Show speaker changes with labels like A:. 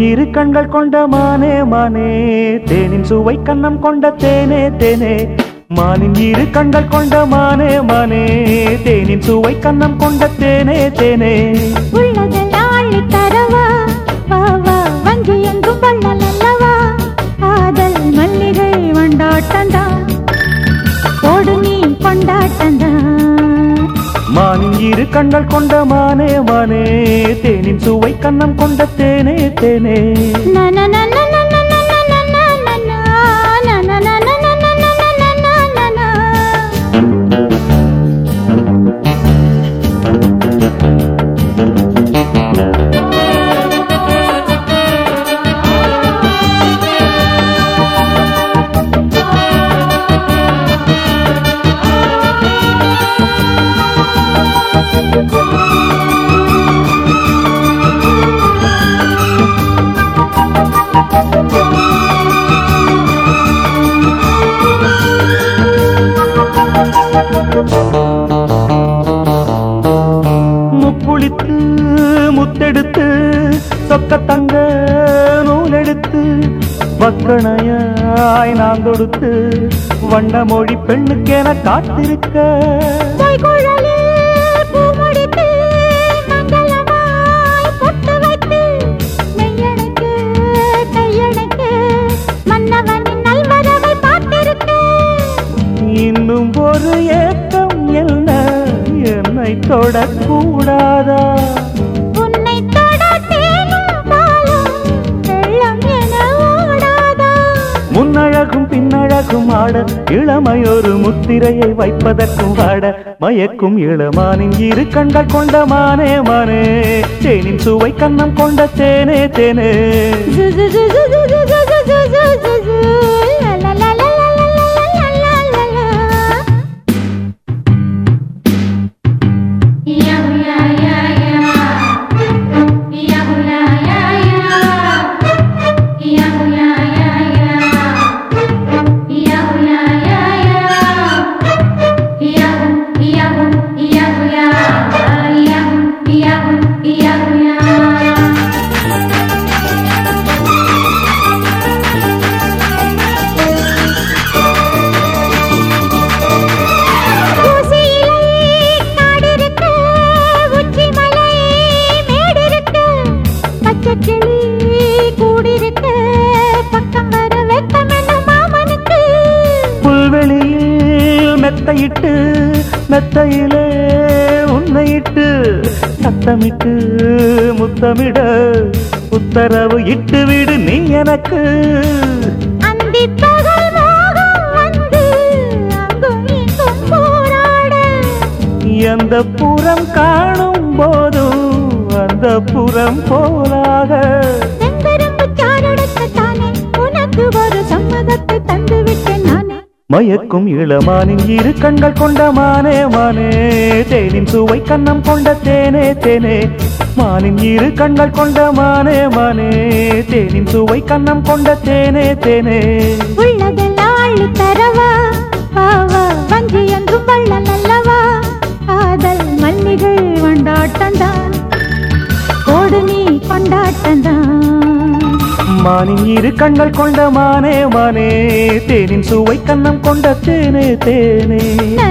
A: இரு கண்கள் கொண்ட மானே மானே தேனின் சுவை கண்ணம் கொண்ட தேனே தேனே மானின் இரு கண்கள் கொண்ட மானே மானே தேனின் சுவை கண்ணம் கொண்ட தேனே தேனே
B: உள்ளதெல்லாம் அள்ளி தரவா வா வா வங்கி எங்கும் வள்ளல் அல்லவா காதல் மல்லிகை வண்டாட்டந்தான் ஓடு நீ கொண்டாட்டந்தான்
A: மானின் இரு கண்கள் கொண்ட மானே மானே தேனின் சுவை கண்ணம் கொண்ட தேனே தேனே முப்புளித்து முத்தெடுத்து சொக்க தங்க நூலெடுத்து வக்கணையாய் நான் கொடுத்து வண்ண மொழி பெண்ணுக்கென காத்திருக்க இன்னும் ஒரு ஏக்கம் என்ன என்னை தொடக்கூடாதா
B: உன்னை தொட தேனும் பாலும் வெள்ளம் என ஓடாதா
A: முன்னழகும் பின்னழகும் ஆட இளமையொரு முத்திரையை வைப்பதற்கும் ஆட மயக்கும் இளமானின் இரு கண்கள் கொண்ட மானே மானே தேனின் சுவை கண்ணம் கொண்ட தேனே தேனே புல்வெளியில் மெத்தையிட்டு மெத்தையிலே உன்னையிட்டு சத்தமிட்டு முத்தமிட உத்தரவு இட்டு விடு நீ எனக்கு எந்த புறம் காணும் போதும் அந்த புறம் போலாக
B: ஒரு சம்மதத்தை தந்து விட்டேன் நானே
A: மயக்கும் இளமானின் இரு கண்கள் கொண்ட மானே மானே தேனின் சுவை கண்ணம் கொண்ட தேனே தேனே மானின் இரு கண்கள் கொண்ட மானே மானே தேனின் சுவை கண்ணம் கொண்ட தேனே தேனே
B: உள்ளதெல்லாம் அள்ளி தரவா வா வா வங்கி என்றும் வள்ளல் அல்லவா காதல் மல்லிகை வண்டாட்டந்தான் ஓடு நீ கொண்டாட்டந்தான்
A: மானின் இரு கண்கள் கொண்ட மானே மானே தேனின் சுவை கண்ணம் கொண்ட தேனே தேனே